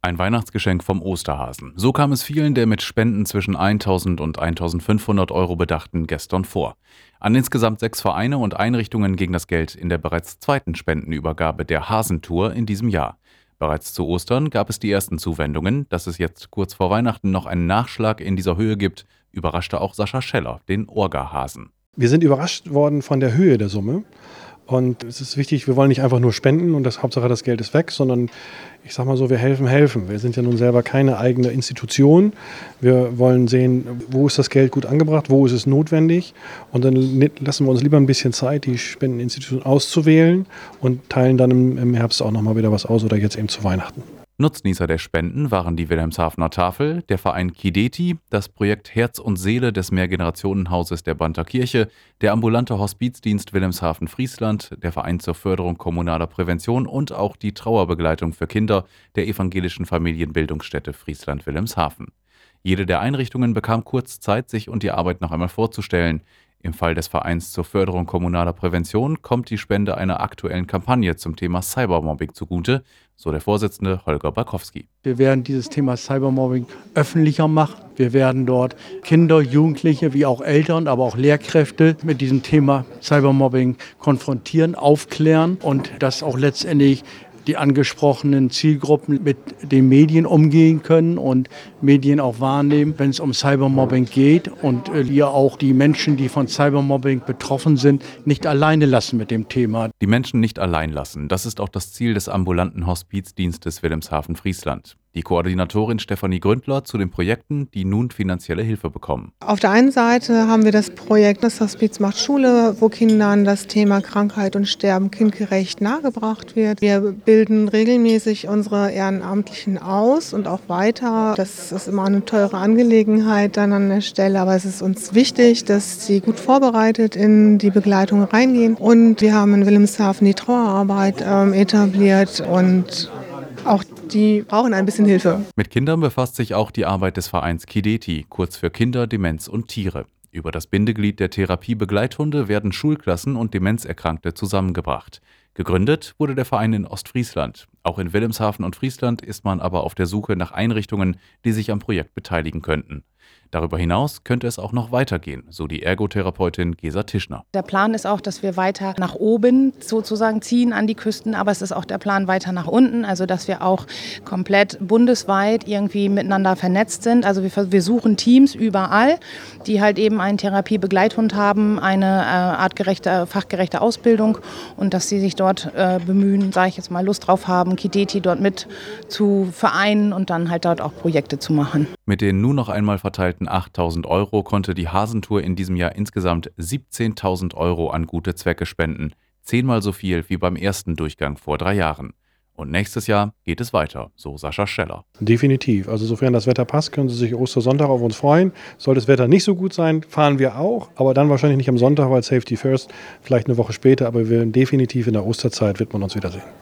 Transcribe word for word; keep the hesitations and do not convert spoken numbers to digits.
Ein Weihnachtsgeschenk vom Osterhasen. So kam es vielen der mit Spenden zwischen eintausend und eintausendfünfhundert Euro Bedachten gestern vor. An insgesamt sechs Vereine und Einrichtungen ging das Geld in der bereits zweiten Spendenübergabe der Hasentour in diesem Jahr. Bereits zu Ostern gab es die ersten Zuwendungen. Dass es jetzt kurz vor Weihnachten noch einen Nachschlag in dieser Höhe gibt, überraschte auch Sascha Scheller, den Orga-Hasen. Wir sind überrascht worden von der Höhe der Summe. Und es ist wichtig, wir wollen nicht einfach nur spenden und das Hauptsache das Geld ist weg, sondern ich sag mal so, wir helfen, helfen. Wir sind ja nun selber keine eigene Institution. Wir wollen sehen, wo ist das Geld gut angebracht, wo ist es notwendig. Und dann lassen wir uns lieber ein bisschen Zeit, die Spendeninstitution auszuwählen und teilen dann im, im Herbst auch nochmal wieder was aus oder jetzt eben zu Weihnachten. Nutznießer der Spenden waren die Wilhelmshavener Tafel, der Verein Kideti, das Projekt Herz und Seele des Mehrgenerationenhauses der Banter Kirche, der ambulante Hospizdienst Wilhelmshaven-Friesland, der Verein zur Förderung kommunaler Prävention und auch die Trauerbegleitung für Kinder der evangelischen Familienbildungsstätte Friesland-Wilhelmshaven. Jede der Einrichtungen bekam kurz Zeit, sich und die Arbeit noch einmal vorzustellen. Im Fall des Vereins zur Förderung kommunaler Prävention kommt die Spende einer aktuellen Kampagne zum Thema Cybermobbing zugute, so der Vorsitzende Holger Barkowski. Wir werden dieses Thema Cybermobbing öffentlicher machen. Wir werden dort Kinder, Jugendliche wie auch Eltern, aber auch Lehrkräfte mit diesem Thema Cybermobbing konfrontieren, aufklären und das auch letztendlich die angesprochenen Zielgruppen mit den Medien umgehen können und Medien auch wahrnehmen, wenn es um Cybermobbing geht und wir auch die Menschen, die von Cybermobbing betroffen sind, nicht alleine lassen mit dem Thema. Die Menschen nicht allein lassen, das ist auch das Ziel des ambulanten Hospizdienstes Wilhelmshaven-Friesland. Die Koordinatorin Stefanie Gründler zu den Projekten, die nun finanzielle Hilfe bekommen. Auf der einen Seite haben wir das Projekt Das Hospiz macht Schule, wo Kindern das Thema Krankheit und Sterben kindgerecht nahegebracht wird. Wir bilden regelmäßig unsere Ehrenamtlichen aus und auch weiter. Das ist immer eine teure Angelegenheit dann an der Stelle, aber es ist uns wichtig, dass sie gut vorbereitet in die Begleitung reingehen. Und wir haben in Wilhelmshaven die Trauerarbeit ähm, etabliert und auch die brauchen ein bisschen Hilfe. Mit Kindern befasst sich auch die Arbeit des Vereins Kideti, kurz für Kinder, Demenz und Tiere. Über das Bindeglied der Therapie-Begleithunde werden Schulklassen und Demenzerkrankte zusammengebracht. Gegründet wurde der Verein in Ostfriesland. Auch in Wilhelmshaven und Friesland ist man aber auf der Suche nach Einrichtungen, die sich am Projekt beteiligen könnten. Darüber hinaus könnte es auch noch weitergehen, so die Ergotherapeutin Gesa Tischner. Der Plan ist auch, dass wir weiter nach oben sozusagen ziehen an die Küsten, aber es ist auch der Plan weiter nach unten, also dass wir auch komplett bundesweit irgendwie miteinander vernetzt sind. Also wir, wir suchen Teams überall, die halt eben einen Therapiebegleithund haben, eine äh, artgerechte, fachgerechte Ausbildung und dass sie sich dort äh, bemühen, sage ich jetzt mal, Lust drauf haben, Kideti dort mit zu vereinen und dann halt dort auch Projekte zu machen. Mit den nun noch einmal verteilten achttausend Euro konnte die Hasentour in diesem Jahr insgesamt siebzehntausend Euro an gute Zwecke spenden. Zehnmal so viel wie beim ersten Durchgang vor drei Jahren. Und nächstes Jahr geht es weiter, so Sascha Scheller. Definitiv. Also sofern das Wetter passt, können Sie sich Ostersonntag auf uns freuen. Sollte das Wetter nicht so gut sein, fahren wir auch. Aber dann wahrscheinlich nicht am Sonntag, weil Safety First, vielleicht eine Woche später. Aber wir werden definitiv in der Osterzeit wird man uns wiedersehen.